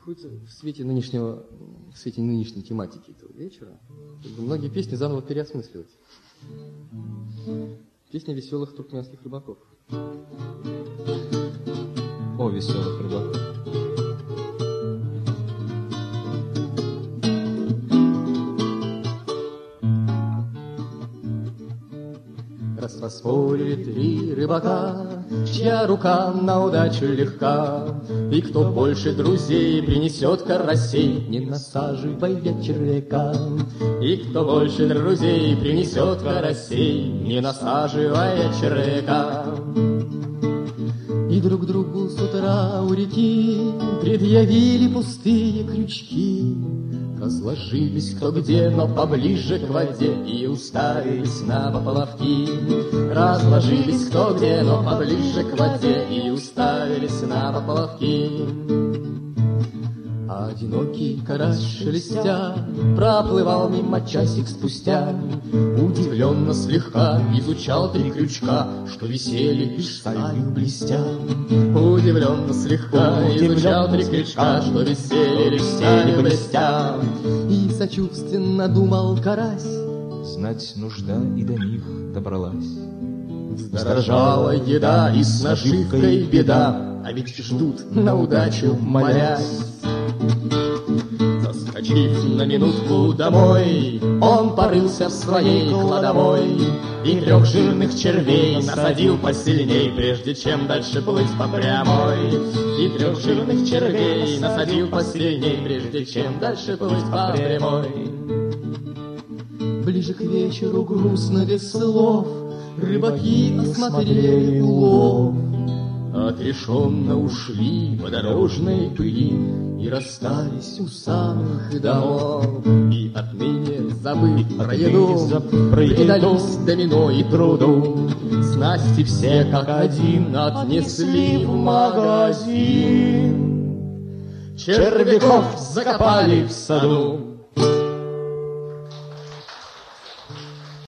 какой-то в свете нынешней тематики этого вечера, многие песни заново переосмысливать. Песня веселых туркменских рыбаков. О веселых рыбаков. Раз поспорили три рыбака, чья рука на удачу легка, и кто больше друзей принесет карасей, не насаживая червяка. И кто больше друзей принесет карасей, не насаживая червяка. И друг другу с утра у реки предъявили пустые крючки. Разложились кто где, но поближе к воде, и уставились на поплавки. Разложились кто где, но поближе к воде, и уставились на поплавки. Одинокий карась шелестя проплывал мимо часик спустя. Удивленно слегка изучал три крючка, что висели лишь сталью блестя. Удивленно слегка изучал три крючка, что висели лишь сталью блестя. И сочувственно думал карась: знать нужда и до них добралась. Вздорожала еда, и с наживкой беда, а ведь ждут на удачу молясь. Заскочив на минутку домой, он порылся в своей кладовой и 3 жирных червей насадил посильней, прежде чем дальше плыть по прямой. И 3 жирных червей насадил посильней, прежде чем дальше плыть по прямой. Ближе к вечеру грустно без слов рыбаки осмотрели улов. Отрешенно ушли по дорожной пыли и расстались у самых домов. И отныне, забыв про еду, предались домино и труду. Снасти все как один отнесли в магазин. Червяков закопали в саду.